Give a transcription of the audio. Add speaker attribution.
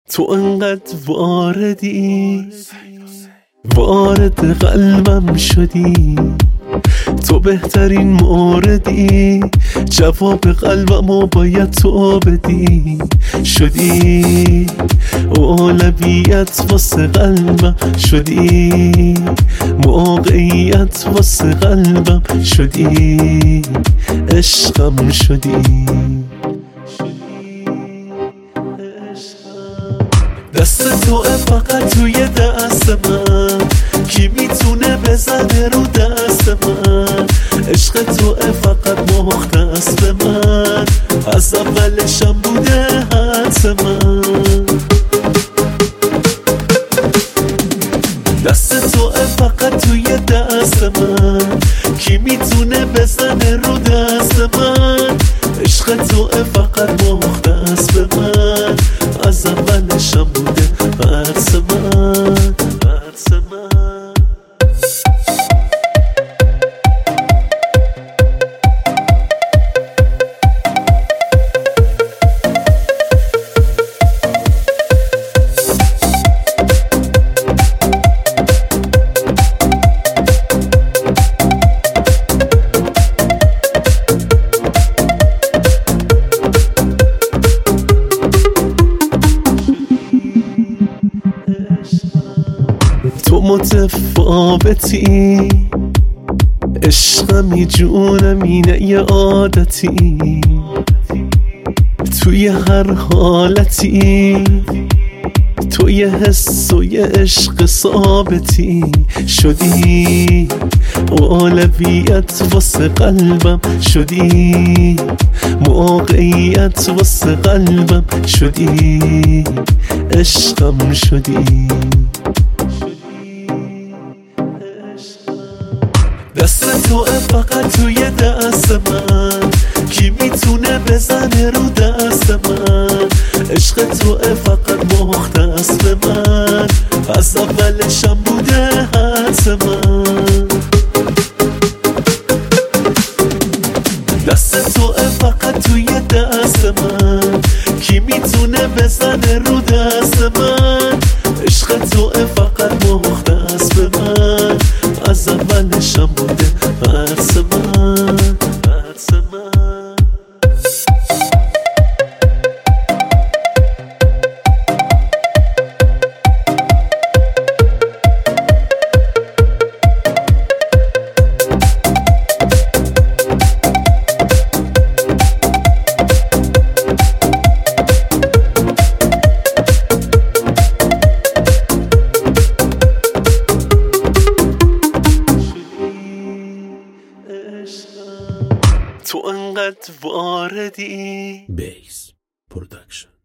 Speaker 1: تو انقدر واردی، وارد قلبم شدی، تو بهترین موردی، جواب قلبمو باید تو بدی. شدی اولویت واسه قلبم، شدی موقعیت واسه قلبم، شدی عشقم، شدی دست تو فقط توی دست من، کی میتونه بزنه رو دست من؟ عشق تو فقط مختص به من، از اولشم بوده حدس من. دست تو فقط توی دست من، کی میتونه بزنه رو دست من؟ عشق تو فقط مختص به من، از اولشم بوده حدس من، حدس من. تو متفاوتی، عشقمی جونمی نه یه عادتی، توی هر حالتی تو یه حس و یه عشق ثابتی. شدی اولویت واسه قلبم، شدی موقعیت واسه قلبم، شدی عشقم، شدی دست تو فقط توی دست من، کی میتونه بزنه رو دست من؟ عشق تو فقط مختص به من، از اولشم بوده حدس من. دست تو فقط توی دست من، کی میتونه بزنه رو دست من؟ عشق تو فقط مختص به من، از اولشم بوده حدس من، حدس من. تو انقدر واردی.
Speaker 2: بیس پرودکشن.